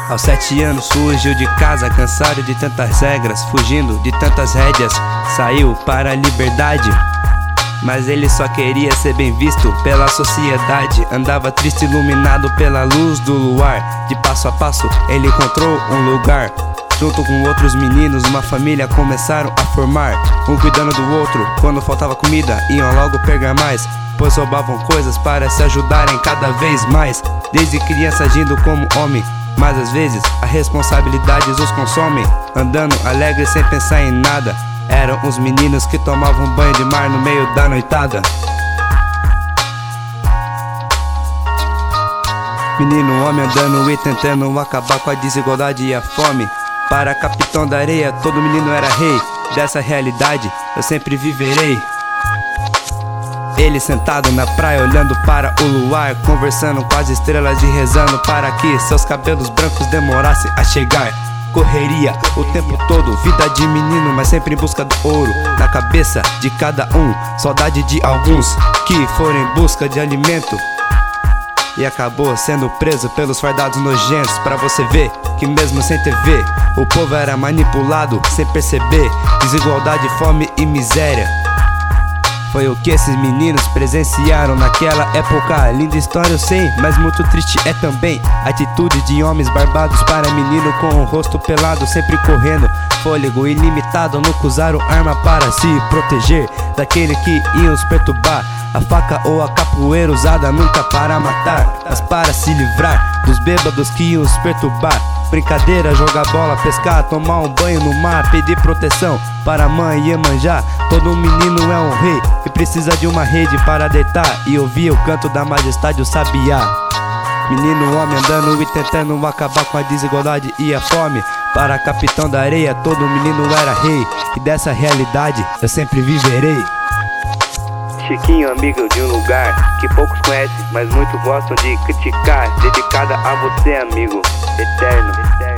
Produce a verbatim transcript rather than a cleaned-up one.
Aos sete anos fugiu de casa, cansado de tantas regras, fugindo de tantas rédeas, saiu para a liberdade. Mas ele só queria ser bem visto pela sociedade. Andava triste, iluminado pela luz do luar. De passo a passo ele encontrou um lugar. Junto com outros meninos, uma família começaram a formar. Um cuidando do outro, quando faltava comida iam logo pegar mais, pois roubavam coisas para se ajudarem cada vez mais. Desde criança agindo como homem, mas às vezes as responsabilidades os consomem. Andando alegre sem pensar em nada. Eram os meninos que tomavam banho de mar no meio da noitada. Menino homem andando e tentando acabar com a desigualdade e a fome. Para capitão da areia, todo menino era rei. Dessa realidade eu sempre viverei. Ele sentado na praia olhando para o luar, conversando com as estrelas e rezando para que seus cabelos brancos demorassem a chegar. Correria o tempo todo, vida de menino, mas sempre em busca do ouro. Na cabeça de cada um, saudade de alguns que foram em busca de alimento e acabou sendo preso pelos fardados nojentos. Pra você ver que mesmo sem T V o povo era manipulado sem perceber. Desigualdade, fome e miséria foi o que esses meninos presenciaram naquela época. Linda história eu sei, mas muito triste é também a atitude de homens barbados para menino com o rosto pelado, sempre correndo, fôlego ilimitado, nunca usaram arma para se proteger daquele que ia os perturbar. A faca ou a capoeira usada nunca para matar, mas para se livrar dos bêbados que iam os perturbar. Brincadeira, jogar bola, pescar, tomar um banho no mar, pedir proteção para a mãe Iemanjá. Todo menino é um rei e precisa de uma rede para deitar e ouvir o canto da majestade, o sabiá. Menino homem andando e tentando acabar com a desigualdade e a fome. Para capitão da areia, todo menino era rei, e dessa realidade eu sempre viverei. Chiquinho, amigo de um lugar que poucos conhecem, mas muitos gostam de criticar. Dedicada a você, amigo eterno.